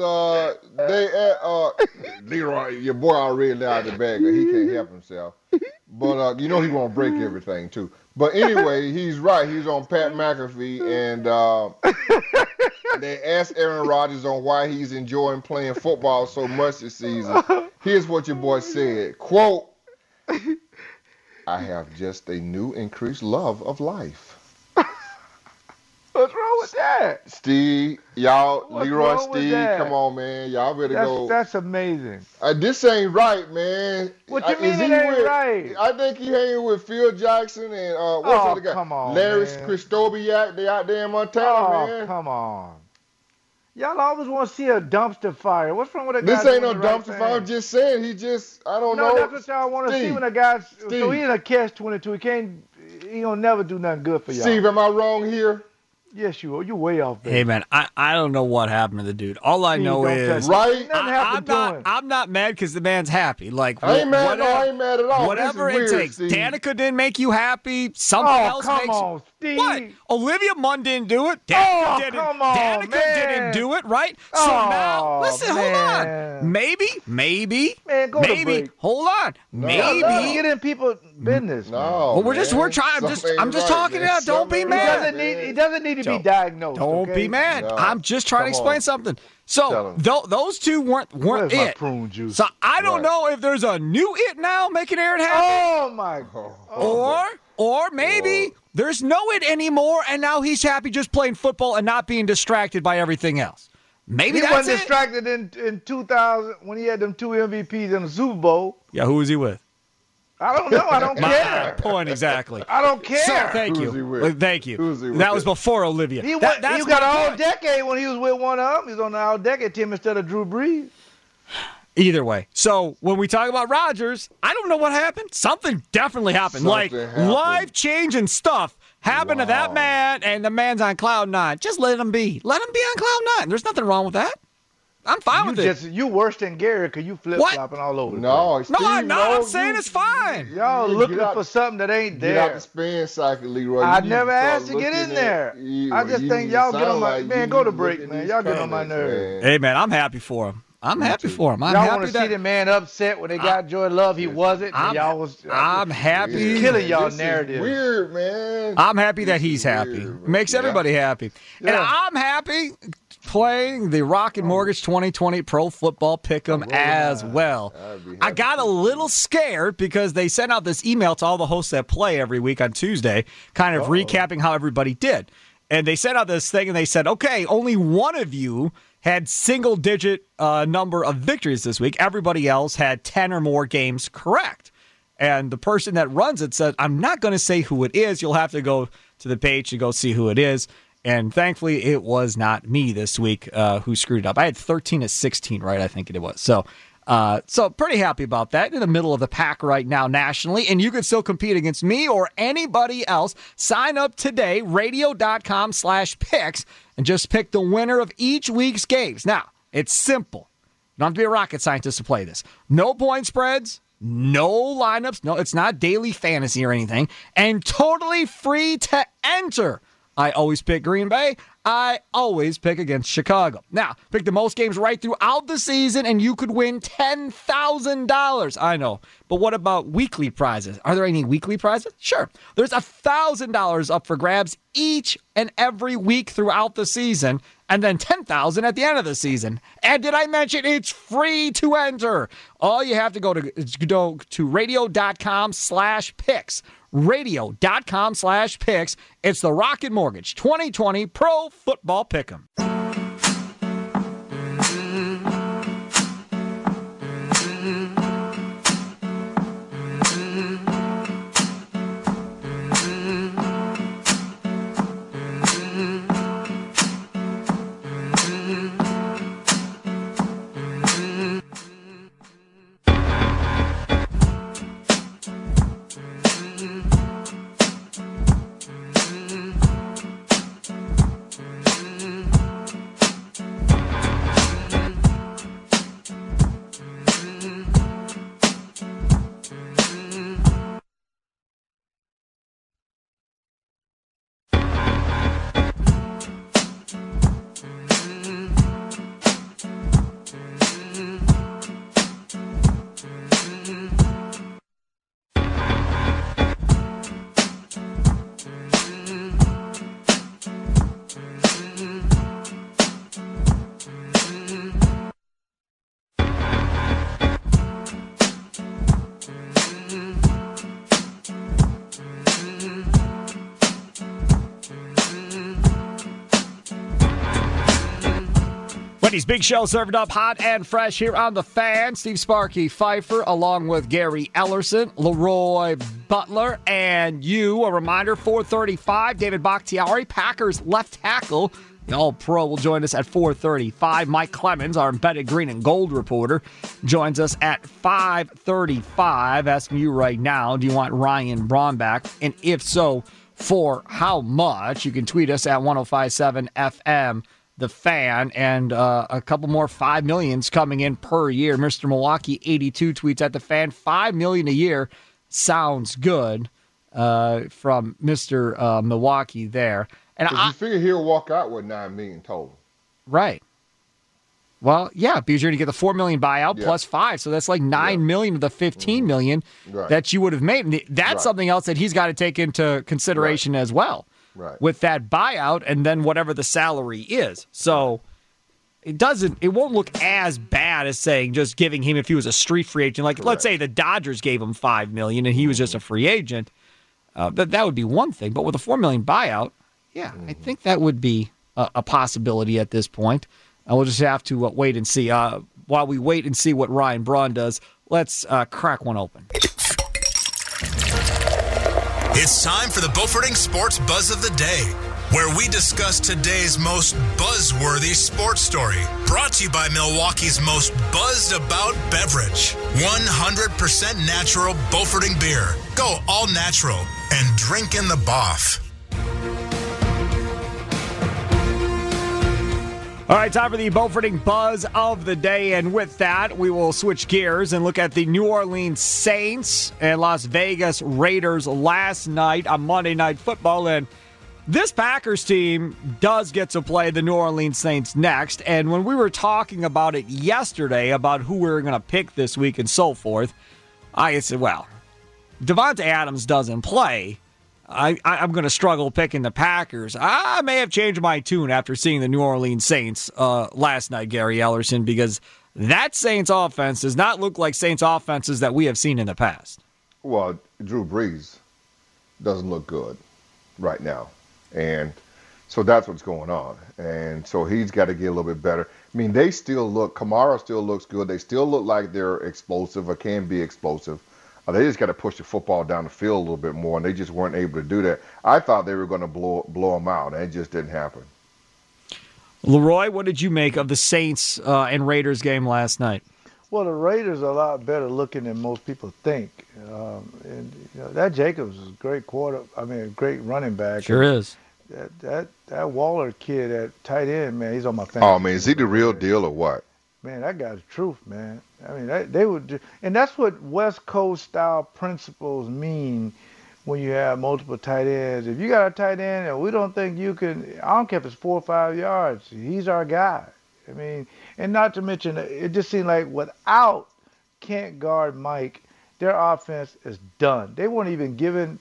Leroy, your boy already out the bag. He can't help himself. But you know he won't break everything, too. But anyway, he's right. He's on Pat McAfee, and they asked Aaron Rodgers on why he's enjoying playing football so much this season. Here's what your boy said. Quote, I have just a new increased love of life. What's wrong with that? Steve, y'all, Leroy, Steve, come on, man. Y'all better go. That's amazing. This ain't right, man. What you mean it ain't right? I think he hanging with Phil Jackson and what's the other guy? Come on, Larry man. Christobiak. They out there in Montana, man. Come on. Y'all always want to see a dumpster fire. What's wrong with a guy? This ain't no dumpster fire. I'm just saying. I don't know. No, that's what y'all want to see when a guy's. So he in a catch-22. He don't never do nothing good for y'all. Steve, am I wrong here? Yes, you are. You're way off there. Hey, man, I don't know what happened to the dude. All I know is I'm not mad because the man's happy. Like, I ain't mad at all. Whatever it takes. Steve. Danica didn't make you happy. Something else makes you. Steve. What? Olivia Munn didn't do it. Danica didn't do it, right? So now, listen, hold on. Maybe. Man, go to break. Hold on. Maybe. Get in people's business. No. Well, we're trying. I'm just talking about. Don't be mad. He doesn't need to be diagnosed. Don't be mad. No. I'm just trying to explain something. So those two weren't it. Prune juice? So I don't know if there's a new it now making Aaron happy. Oh my God. Or maybe there's no it anymore, and now he's happy just playing football and not being distracted by everything else. Maybe he that's wasn't distracted in 2000 when he had them 2 MVPs in the Super Bowl. Yeah, who was he with? I don't know. I don't care. Point exactly. I don't care. So, thank you. Thank you. That was before Olivia. He got an all-decade when he was with one of them. He was on the all-decade team instead of Drew Brees. Either way. So when we talk about Rodgers, I don't know what happened. Something definitely happened. Life-changing stuff happened to that man, and the man's on cloud 9. Just let him be. Let him be on cloud 9. There's nothing wrong with that. I'm fine with it. You worse than Gary because you flip-flopping all over. No, I'm not. I'm saying it's fine. Y'all looking for something that ain't there. Get out the spin cycle, Leroy. I never asked to get in there. I just think y'all get on my man. Go to break, man. Y'all get on my nerves. Hey, man, I'm happy for him. I'm happy for him. Y'all want to see the man upset when they got Jordan Love. He wasn't. I'm happy. Killing y'all narrative. Weird, man. I'm happy that he's happy. Makes everybody happy. And I'm happy playing the Rocket Mortgage 2020 Pro Football Pick'em as well. I got a little scared because they sent out this email to all the hosts that play every week on Tuesday, kind of recapping how everybody did. And they sent out this thing and they said, okay, only one of you had single-digit number of victories this week. Everybody else had 10 or more games correct. And the person that runs it said, I'm not going to say who it is. You'll have to go to the page to go see who it is. And thankfully, it was not me this week who screwed up. I had 13 of 16 right, I think it was. So pretty happy about that. In the middle of the pack right now nationally, and you can still compete against me or anybody else. Sign up today, radio.com/picks, and just pick the winner of each week's games. Now, it's simple. You don't have to be a rocket scientist to play this. No point spreads, no lineups. No, it's not daily fantasy or anything, and totally free to enter. I always pick Green Bay. I always pick against Chicago. Now, pick the most games right throughout the season, and you could win $10,000. I know, but what about weekly prizes? Are there any weekly prizes? Sure. There's $1,000 up for grabs each and every week throughout the season, and then $10,000 at the end of the season. And did I mention it's free to enter? All you have to go to radio.com/picks. Radio.com/picks. It's the Rocket Mortgage 2020 Pro Football Pick'em. Wendy's Big Show served up hot and fresh here on The Fan. Steve Sparky Pfeiffer along with Gary Ellerson, Leroy Butler, and you. A reminder, 4:35, David Bakhtiari, Packers left tackle. The All-Pro will join us at 4:35. Mike Clemens, our embedded green and gold reporter, joins us at 5:35. Asking you right now, do you want Ryan Braun back? And if so, for how much? You can tweet us at 1057 FM. The Fan, and a couple more $5 million coming in per year. Mr. Milwaukee 82 tweets at The Fan, $5 million a year sounds good from Mr. Milwaukee there. And you figure he'll walk out with $9 million total, right? Well, yeah, because you're going to get the $4 million buyout plus $5 million, so that's like $9 million of the $15 million that you would have made. And that's something else that he's got to take into consideration as well. Right. With that buyout and then whatever the salary is. So it won't look as bad as saying just giving him if he was a street free agent. Like, let's say the Dodgers gave him $5 million and he was just a free agent. That would be one thing. But with a $4 million buyout, I think that would be a possibility at this point. We'll just have to wait and see. While we wait and see what Ryan Braun does, let's crack one open. It's time for the Beauforting Sports Buzz of the Day, where we discuss today's most buzzworthy sports story. Brought to you by Milwaukee's most buzzed about beverage, 100% natural Beauforting beer. Go all natural and drink in the Boff. All right, time for the Beauforting Buzz of the Day, and with that, we will switch gears and look at the New Orleans Saints and Las Vegas Raiders last night on Monday Night Football, and this Packers team does get to play the New Orleans Saints next, and when we were talking about it yesterday, about who we were going to pick this week and so forth, I said, well, Devontae Adams doesn't play. I'm going to struggle picking the Packers. I may have changed my tune after seeing the New Orleans Saints last night, Gary Ellerson, because that Saints offense does not look like Saints offenses that we have seen in the past. Well, Drew Brees doesn't look good right now. And so that's what's going on. And so he's got to get a little bit better. I mean, Kamara still looks good. They still look like they're explosive or can be explosive. They just got to push the football down the field a little bit more, and they just weren't able to do that. I thought they were going to blow them out, and it just didn't happen. Leroy, what did you make of the Saints and Raiders game last night? Well, the Raiders are a lot better looking than most people think. And that Jacobs is a great great running back. Sure is. That Waller kid at tight end, man, he's on my fantasy. Oh, man, is he the real deal or what? Man, that guy's the truth, man. I mean, they would, and that's what West Coast style principles mean when you have multiple tight ends. If you got a tight end and we don't think you can, I don't care if it's 4 or 5 yards, he's our guy. I mean, and not to mention, it just seemed like without Kent guard Mike, their offense is done. They weren't even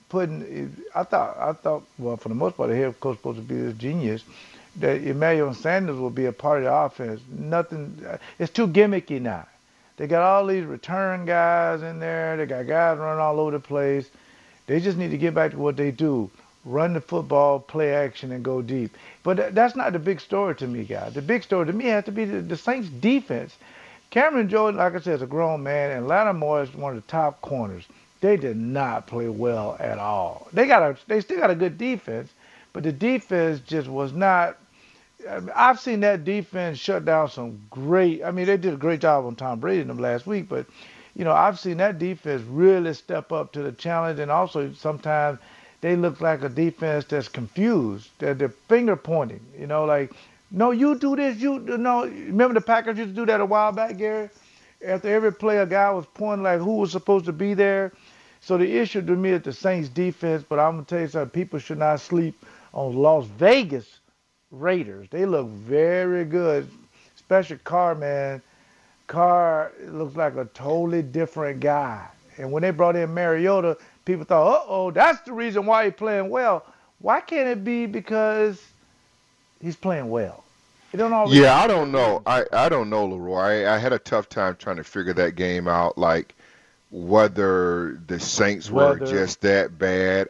I thought, well, for the most part, the head coach was supposed to be this genius, that Emmanuel Sanders will be a part of the offense. Nothing, it's too gimmicky now. They got all these return guys in there. They got guys running all over the place. They just need to get back to what they do. Run the football, play action, and go deep. But that's not the big story to me, guys. The big story to me has to be the Saints' defense. Cameron Jordan, like I said, is a grown man, and Lattimore is one of the top corners. They did not play well at all. They still got a good defense, but the defense just was not. I've seen that defense shut down some great. I mean, they did a great job on Tom Brady in them last week, but I've seen that defense really step up to the challenge, and also sometimes they look like a defense that's confused. They're finger pointing, like, no, you do this, no. Remember the Packers used to do that a while back, Gary? After every play, a guy was pointing like who was supposed to be there. So the issue to me is the Saints defense, but I'm going to tell you something, people should not sleep on Las Vegas Raiders. They look very good, especially Carr, man. Carr looks like a totally different guy. And when they brought in Mariota, people thought, that's the reason why he's playing well. Why can't it be because he's playing well? I don't know. I don't know, Leroy. I had a tough time trying to figure that game out, like whether the Saints were just that bad.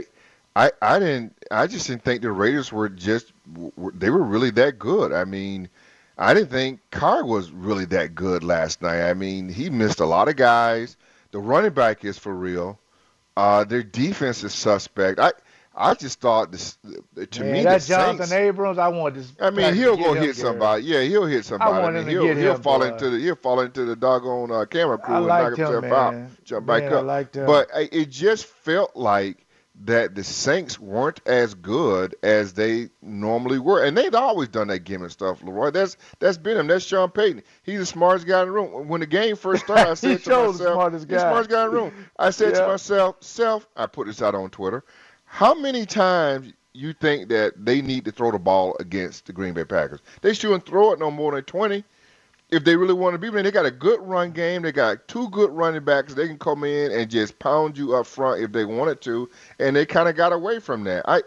I just didn't think the Raiders were really that good. I mean, I didn't think Carr was really that good last night. I mean, he missed a lot of guys. The running back is for real. Their defense is suspect. I just thought that Jonathan Abrams, I wanted to. I mean, he'll go hit somebody. Yeah, he'll hit somebody. He'll fall into the doggone camera crew and knock himself out, jump back up. But it just felt like that the Saints weren't as good as they normally were, and they've always done that gimmick stuff, Leroy. That's been him. That's Sean Payton. He's the smartest guy in the room. When the game first started, I said to myself, "The smartest guy in the room." I said to myself, I put this out on Twitter. How many times you think that they need to throw the ball against the Green Bay Packers? They shouldn't throw it no more than 20 if they really want to be. They got a good run game. They got 2 good running backs. They can come in and just pound you up front if they wanted to, and they kind of got away from that.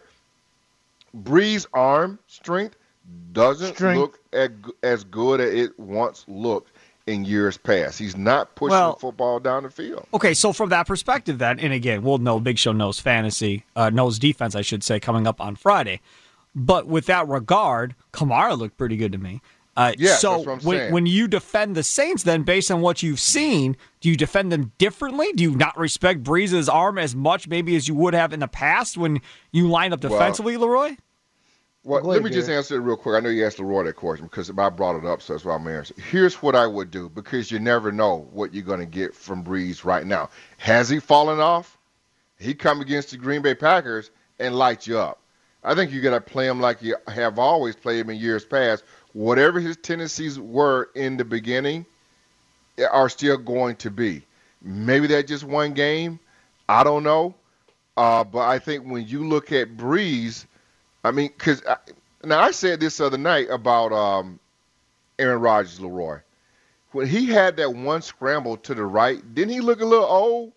Brees' arm strength doesn't look as good as it once looked in years past. He's not pushing the football down the field. Okay, so from that perspective then, and again, we'll know Big Show knows knows defense, I should say, coming up on Friday. But with that regard, Kamara looked pretty good to me. So that's what I'm saying. When you defend the Saints then, based on what you've seen, do you defend them differently? Do you not respect Brees' arm as much maybe as you would have in the past when you line up defensively, Leroy? Well, let me just answer it real quick. I know you asked Leroy that question because I brought it up, so that's why I'm answering. Here's what I would do, because you never know what you're going to get from Brees right now. Has he fallen off? He come against the Green Bay Packers and light you up. I think you got to play him like you have always played him in years past. Whatever his tendencies were in the beginning are still going to be. Maybe that's just one game. I don't know. But I think when you look at Brees, I mean, because now I said this other night about Aaron Rodgers, Leroy. When he had that one scramble to the right, didn't he look a little old?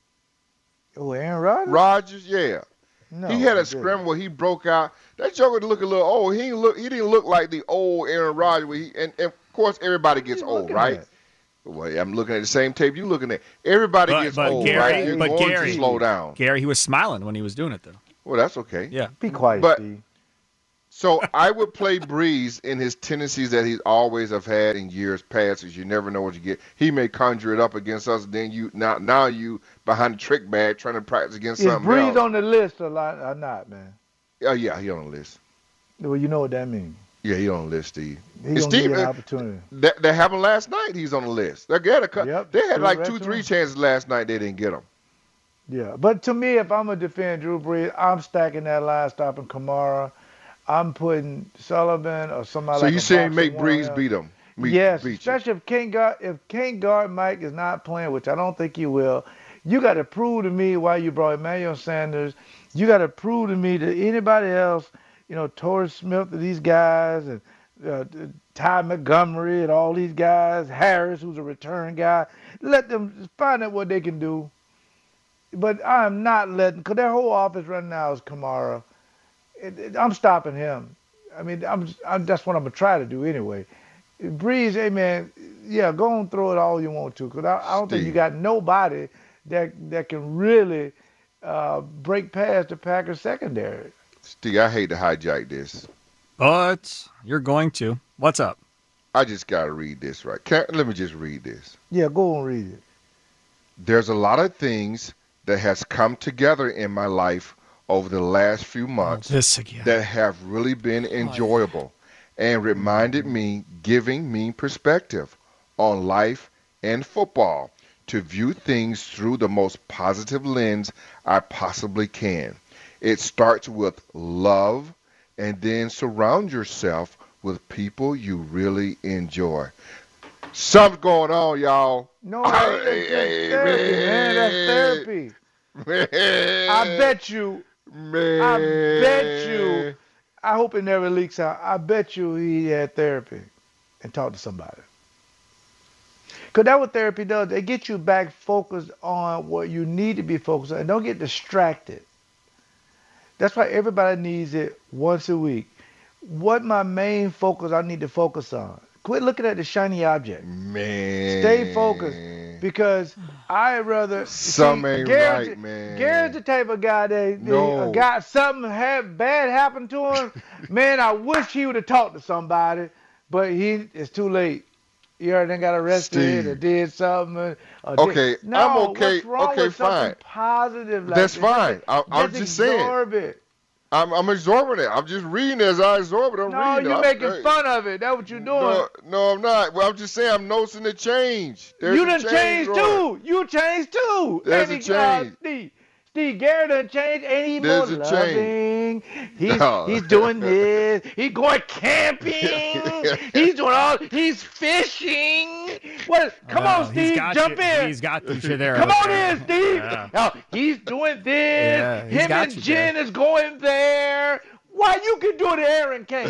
Oh, Aaron Rodgers? Rodgers, yeah. No, he had a scramble where he broke out. That joker looked a little old. He didn't look like the old Aaron Rodgers. And of course, everybody gets old, right? Well, I'm looking at the same tape you're looking at. Everybody gets old, right? You're going to slow down. Gary, he was smiling when he was doing it, though. Well, that's okay. Yeah. Be quiet, Steve. So I would play Breeze in his tendencies that he's always have had in years past, because you never know what you get. He may conjure it up against us, then you now you behind the trick bag trying to practice against something else. Is Breeze on the list or not, man? Yeah, he on the list. Well, you know what that means. Yeah, he on the list, Steve. He's going to give you an opportunity. That happened last night. He's on the list. They had like 2-3 chances last night. They didn't get him. Yeah, but to me, if I'm going to defend Drew Brees, I'm stacking that line, stopping Kamara. I'm putting Sullivan or somebody. So you saying make Brees beat him? Yes, especially if Can't Guard Mike is not playing, which I don't think he will. You got to prove to me why you brought Emmanuel Sanders. You got to prove to me that anybody else, Torrey Smith and these guys, and Ty Montgomery and all these guys, Harris, who's a return guy, let them find out what they can do. But I'm not letting, because their whole offense right now is Kamara. I'm stopping him. I mean, that's what I'm going to try to do anyway. Breeze, hey, man, yeah, go and throw it all you want to, because I don't think you got nobody that can really break past the Packers secondary. Steve, I hate to hijack this. But you're going to. What's up? I just got to read this right. Let me just read this. Yeah, go and read it. There's a lot of things that has come together in my life over the last few months that have really been enjoyable and reminded me, giving me perspective on life and football to view things through the most positive lens I possibly can. It starts with love, and then surround yourself with people you really enjoy. Something's going on, y'all. No, that's therapy, man. That's therapy. Man. I bet you. I hope it never leaks out. I bet you he had therapy and talked to somebody. Because that's what therapy does. It gets you back focused on what you need to be focused on. And don't get distracted. That's why everybody needs it once a week. What my main focus I need to focus on. Quit looking at the shiny object. Man. Stay focused. Because I'd rather... Something ain't right, man. Gary's the type of guy that something bad happened to him. Man, I wish he would have talked to somebody, but it's too late. You already got arrested or did something. I'm okay. What's wrong with fine. Positive like that's this? Fine. I'm just saying. It. I'm absorbing it. I'm just reading as I absorb it. You're making fun of it. That's what you're doing. No, I'm not. Well, I'm just saying I'm noticing the change. You done changed too. You changed too. There's a change. Steve Garrett done changed. Ain't he more loving? He's doing this. He's going camping. He's fishing. Come on, Steve. Jump in. He's got you there. Come on in, Steve. Yeah. He's doing this. Yeah, him and Jen is going there. Why you can do it, Aaron can't?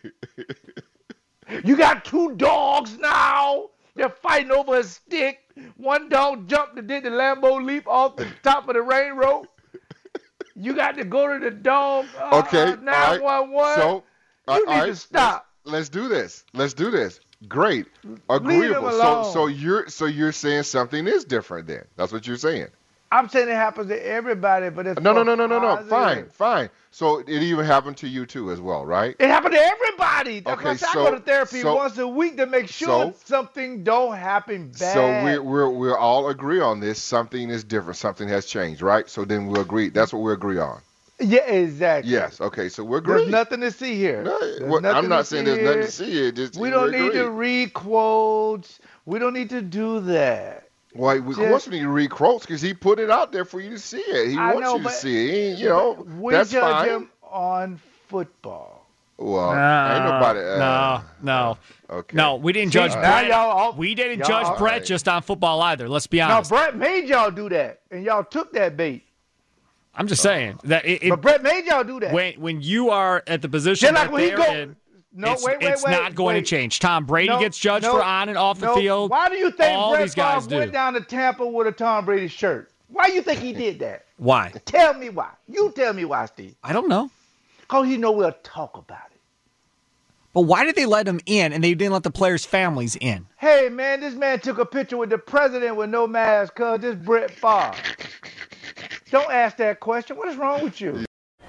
You got 2 dogs now. They're fighting over a stick. One dog jumped and did the Lambo leap off the top of the rain rope. You got to go to the dog 911. So, you need to stop. Let's do this. Great. Agreeable. So you're saying something is different then. That's what you're saying. I'm saying it happens to everybody, but it's no. Fine. So it even happened to you too as well, right? It happened to everybody. That's why I go to therapy once a week to make sure something don't happen bad. So we're all agree on this. Something is different. Something has changed, right? So then we'll agree. That's what we agree on. Yeah, exactly. Yes. Okay. So we're agreeing. There's nothing to see here. I'm not saying there's nothing to see here. We don't need to read quotes. We don't need to do that. Well, of course we need to read quotes because he put it out there for you to see it. He wants you to see it. We that's judge fine. him on football. Well, ain't nobody. No. Okay. No, we didn't judge Brett. We didn't judge Brett just on football either. Let's be honest. No, Brett made y'all do that, and y'all took that bait. I'm just saying that. But Brett made y'all do that. When you are at the position that they're in. It's not going to change. Tom Brady gets judged for on and off the field. Why do you think all Brett these guys Favre went down to Tampa with a Tom Brady shirt? Why do you think he did that? Why? Tell me why. You tell me why, Steve. I don't know. Because he know we'll talk about it. But why did they let him in and they didn't let the players' families in? Hey, man, this man took a picture with the president with no mask because this Brett Favre. Don't ask that question. What is wrong with you?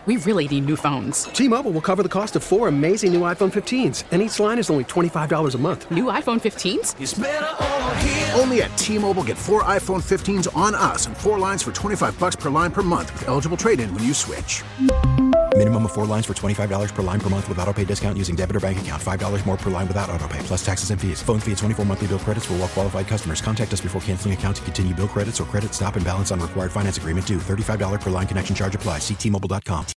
We really need new phones. T-Mobile will cover the cost of 4 amazing new iPhone 15s, and each line is only $25 a month. New iPhone 15s? It's better over here. Only at T-Mobile, get 4 iPhone 15s on us and 4 lines for $25 per line per month with eligible trade-in when you switch. Minimum of 4 lines for $25 per line per month with autopay discount using debit or bank account. $5 more per line without autopay, plus taxes and fees. Phone fee at 24 monthly bill credits for well-qualified customers. Contact us before canceling account to continue bill credits or credit stop and balance on required finance agreement due. $35 per line connection charge applies. See T-Mobile.com.